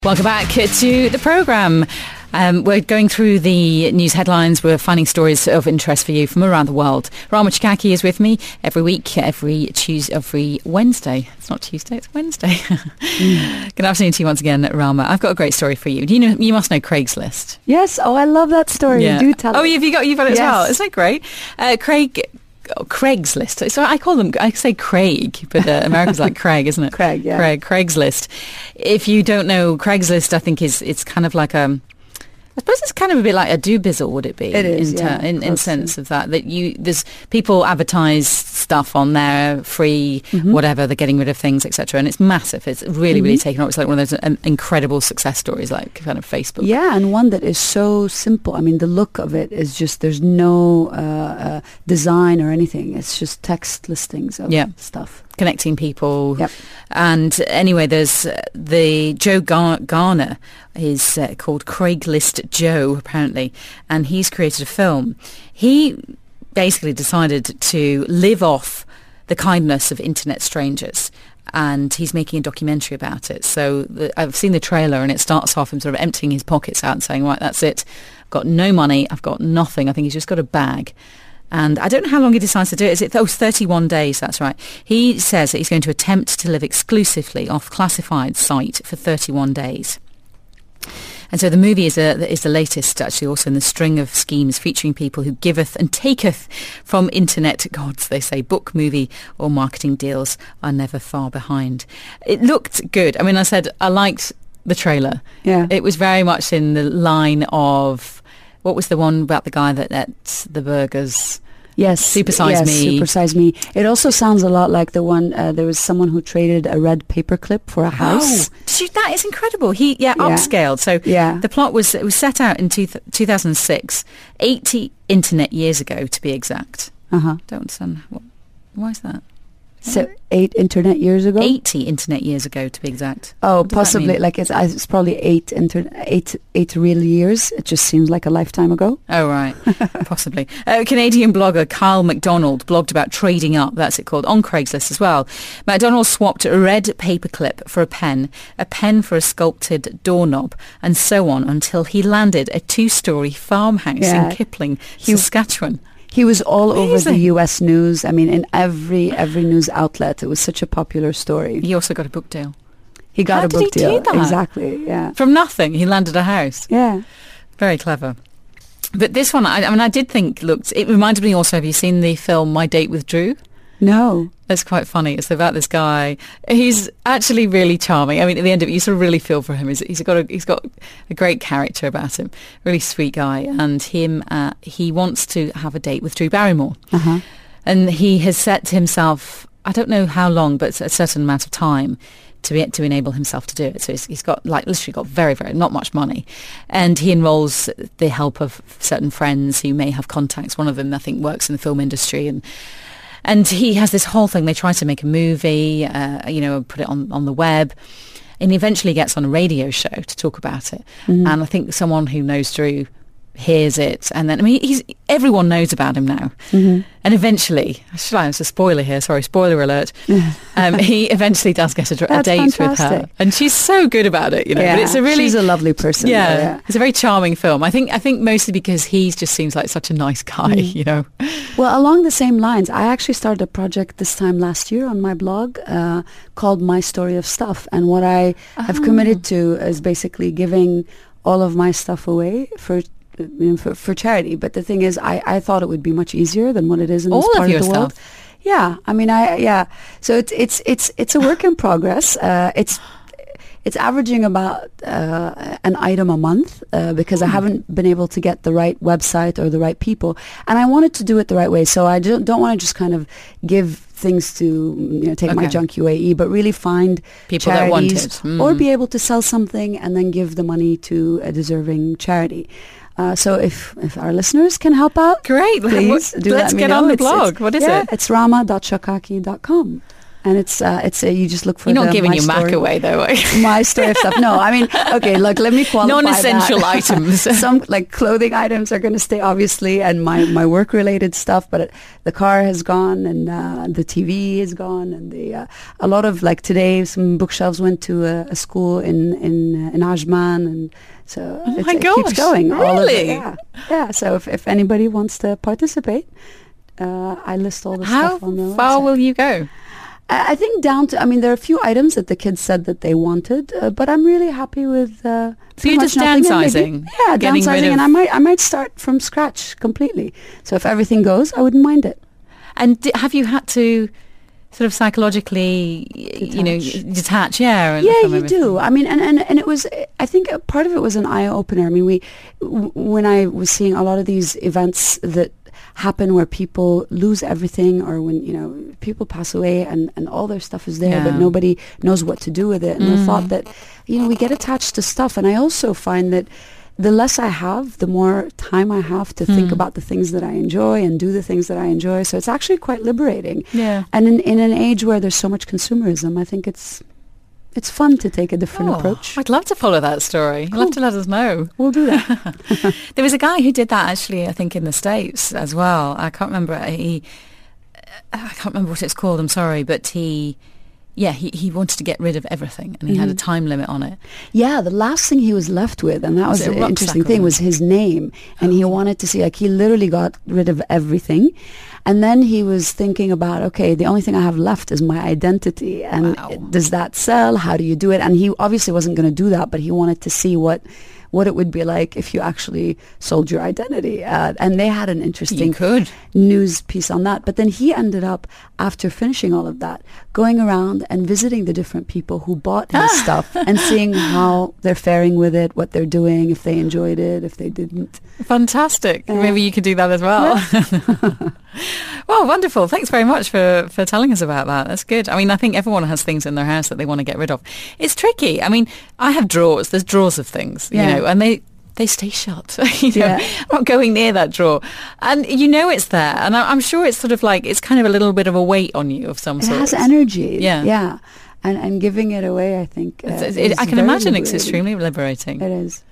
Welcome back to the programme. We're going through the news headlines. We're finding stories of interest for you from around the world. Rama Chikaki is with me every week, every Wednesday. It's not Tuesday, it's Wednesday. Good afternoon to you once again, Rama. I've got a great story for you. You must know Craigslist. Yes. Oh, I love that story. Yeah. Do tell it. Oh, you've got it as well. Isn't that great? Craigslist. So I say Craig, but America's like Craig, isn't it? Craig, yeah. Craigslist. If you don't know, Craigslist, I think it's kind of like I suppose it's kind of a bit like a Dobizzle, would it be? It is, in sense of that there's people advertise stuff on there, free, whatever, they're getting rid of things, etc. And it's massive. It's really, really taken off. It's like one of those incredible success stories, like kind of Facebook. Yeah, and one that is so simple. I mean, the look of it is just, there's no design or anything. It's just text listings of stuff. Connecting people. Yep. And anyway, there's the Joe Garner is called Craigslist Joe, apparently, and he's created a film. He basically decided to live off the kindness of internet strangers, and he's making a documentary about it. So I've seen the trailer, and it starts off him sort of emptying his pockets out and saying, right, that's it. I've got no money. I've got nothing. I think he's just got a bag. And I don't know how long he decides to do it. It's 31 days, that's right. He says that he's going to attempt to live exclusively off classified site for 31 days. And so the movie is the latest, actually, also in the string of schemes featuring people who giveth and taketh from internet gods. They say book, movie or marketing deals are never far behind. It looked good. I mean, I said I liked the trailer. Yeah. It was very much in the line of... What was the one about the guy that ate the burgers? Yes. Super Size Me. Super Size Me. It also sounds a lot like the one, there was someone who traded a red paperclip for a house. Oh, that is incredible. He upscaled. So the plot was set out in 2006, 80 internet years ago to be exact. Don't understand. Why is that? So 8 internet years ago? 80 internet years ago, to be exact. Oh, possibly. Like it's probably 8 real years. It just seems like a lifetime ago. Oh, right. Possibly. Canadian blogger Kyle MacDonald blogged about trading up, that's it called, on Craigslist as well. MacDonald swapped a red paperclip for a pen for a sculpted doorknob, and so on until he landed a 2-story farmhouse in Kipling, Saskatchewan. He was all over the U.S. news. I mean, in every news outlet. It was such a popular story. He also got a book deal. He got a book deal. How did he do that? Exactly, yeah. From nothing, he landed a house. Yeah. Very clever. But this one, I did think it reminded me also, have you seen the film My Date with Drew? No. It's quite funny. It's about this guy. He's actually really charming. I mean, at the end of it, you sort of really feel for him. He's got a great character about him. Really sweet guy. And he wants to have a date with Drew Barrymore. And he has set himself, I don't know how long, but a certain amount of time to enable himself to do it. So he's got literally got very, very not much money, and he enrolls the help of certain friends who may have contacts. One of them, I think, works in the film industry, and he has this whole thing. They try to make a movie, put it on the web, and he eventually gets on a radio show to talk about it. And I think someone who knows Drew hears it, and then everyone knows about him now. And eventually, it's a spoiler here, sorry, spoiler alert, he eventually does get a date with her, and she's so good about it, but it's she's a lovely person. It's a very charming film. I think mostly because he just seems like such a nice guy. Well, along the same lines, I actually started a project this time last year on my blog called My Story of Stuff, and what I have committed to is basically giving all of my stuff away for charity. But the thing is, I thought it would be much easier than what it is in this part of the world. Yeah, I mean, so it's a work in progress. It's averaging about an item a month because I haven't been able to get the right website or the right people, and I wanted to do it the right way. So I don't want to just kind of give things to take my junk UAE, but really find people charities that want it, or be able to sell something and then give the money to a deserving charity. So if our listeners can help out, great, please do let's let me get know. on the blog. What is it? It's rama.chakaki.com. And it's you just look for. You're not giving my your story, Mac away, though, are you? My story of stuff. No, I mean, okay, look, let me qualify non-essential that. items. Some like clothing items are going to stay, obviously, and my work-related stuff. But the car has gone, and the TV is gone, and a lot of, like, today, some bookshelves went to a school in Ajman, and so Oh it gosh, keeps going. really? All of it, yeah. So if anybody wants to participate, I list all the stuff on the website. How far will you go? I think down to, I mean, there are a few items that the kids said that they wanted, but I'm really happy with. So you're just downsizing, yeah, getting downsizing, rid of... and I might start from scratch completely. So if everything goes, I wouldn't mind it. And have you had to sort of psychologically, detach? Yeah, Yeah, you do. I mean, and it was, I think part of it was an eye opener. I mean, when I was seeing a lot of these events that happen where people lose everything, or when people pass away and all their stuff is there, but nobody knows what to do with it, and the thought that we get attached to stuff. And I also find that the less I have, the more time I have to think about the things that I enjoy and do the things that I enjoy. So it's actually quite liberating. Yeah. And in an age where there's so much consumerism, I think it's fun to take a different approach. I'd love to follow that story. Cool. You'll have to let us know. We'll do that. There was a guy who did that, actually, I think in the States as well. I can't remember. I can't remember what it's called. I'm sorry, but he wanted to get rid of everything, and he had a time limit on it. Yeah, the last thing he was left with, and that was the interesting thing, was his name. And he wanted to see, like, he literally got rid of everything. And then he was thinking about, okay, the only thing I have left is my identity. And does that sell? How do you do it? And he obviously wasn't going to do that, but he wanted to see what it would be like if you actually sold your identity. And they had an interesting news piece on that. But then he ended up, after finishing all of that, going around and visiting the different people who bought his stuff and seeing how they're faring with it, what they're doing, if they enjoyed it, if they didn't. Fantastic. Maybe you could do that as well. Yeah. Well, wonderful. Thanks very much for telling us about that. That's good. I mean, I think everyone has things in their house that they want to get rid of. It's tricky. I mean, I have drawers. There's drawers of things, and they stay shut. I'm not going near that drawer. And it's there. And I'm sure it's sort of like, it's kind of a little bit of a weight on you of some sort. It has energy. Yeah. Yeah. And giving it away, I think, I can imagine it's extremely liberating. It is.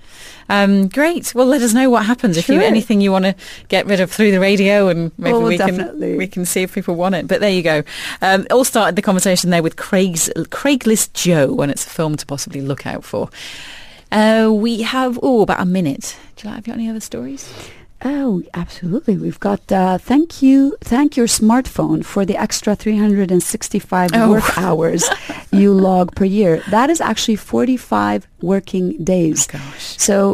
Great. Well, let us know what happens. If anything you want to get rid of through the radio, and maybe we can see if people want it. But there you go. All started the conversation there with Craigslist Joe, and it's a film to possibly look out for. We have about a minute. Have you got any other stories? Oh, absolutely. We've got thank your smartphone for the extra 365 work hours you log per year. That is actually 45 working days. Oh, gosh. So,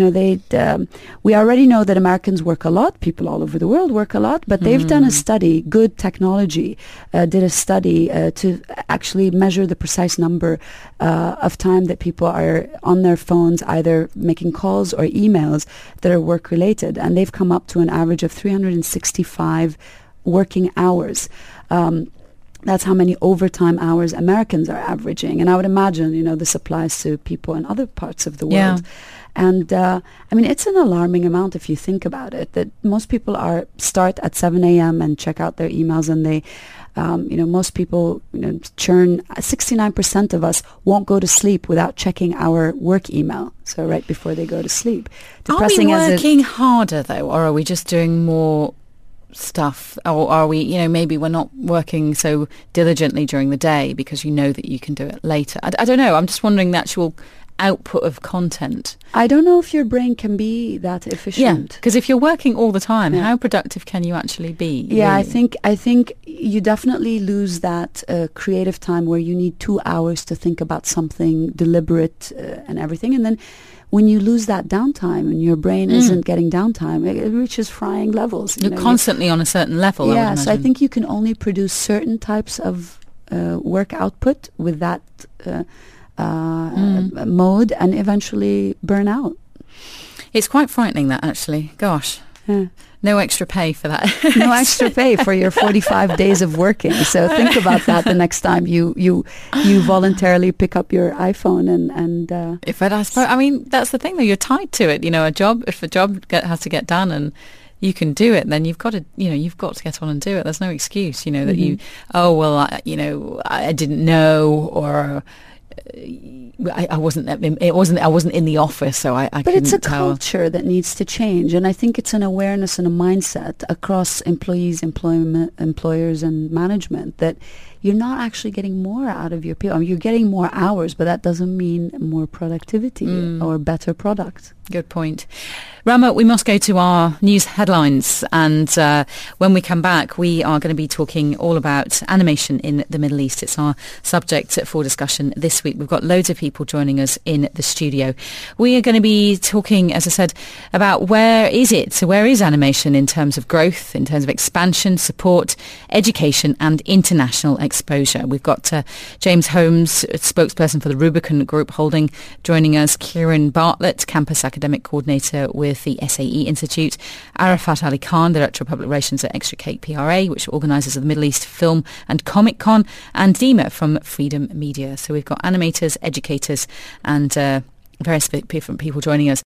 we already know that Americans work a lot. People all over the world work a lot, but they've done a study, Good Technology did a study to actually measure the precise number of time that people are on their phones, either making calls or emails that are work-related. And they've come up to an average of 365 working hours. That's how many overtime hours Americans are averaging. And I would imagine, this applies to people in other parts of the world. And I mean, it's an alarming amount if you think about it, that most people start at 7 a.m. and check out their emails, and they, most people, churn. 69% of us won't go to sleep without checking our work email. So right before they go to sleep. Depressing. Are we working harder, though, or are we just doing more stuff? Or are we, maybe we're not working so diligently during the day because you know that you can do it later? I don't know. I'm just wondering the actual output of content. I don't know if your brain can be that efficient. Yeah, because if you're working all the time, how productive can you actually be? Yeah, really? I think you definitely lose that creative time where you need 2 hours to think about something deliberate and everything. And then when you lose that downtime and your brain isn't getting downtime, it reaches frying levels. You're constantly on a certain level. Yeah, so I think you can only produce certain types of work output with that mode, and eventually burn out. It's quite frightening, that, actually. Gosh. Yeah. No extra pay for that. No extra pay for your 45 days of working. So think about that the next time you voluntarily pick up your iPhone and I mean, that's the thing, though. You're tied to it. If a job has to get done, and you can do it, then you've got to get on and do it. There's no excuse, that I didn't know, or I wasn't in the office, so I couldn't tell. But it's a culture that needs to change, and I think it's an awareness and a mindset across employees, employers, and management that you're not actually getting more out of your people. I mean, you're getting more hours, but that doesn't mean more productivity or better product. Good point. Rama, we must go to our news headlines, and when we come back, we are going to be talking all about animation in the Middle East. It's our subject for discussion this week. We've got loads of people joining us in the studio. We are going to be talking, as I said, about where is animation in terms of growth, in terms of expansion, support, education, and international exposure. We've got James Holmes, spokesperson for the Rubicon Group Holding, joining us. Kieran Bartlett, campus academic coordinator with the SAE Institute. Arafat Ali Khan, Director of Public Relations at Extra Cape PRA, which organises the Middle East Film and Comic Con, and Dima from Freedom Media. So we've got animators, educators, and various different people joining us.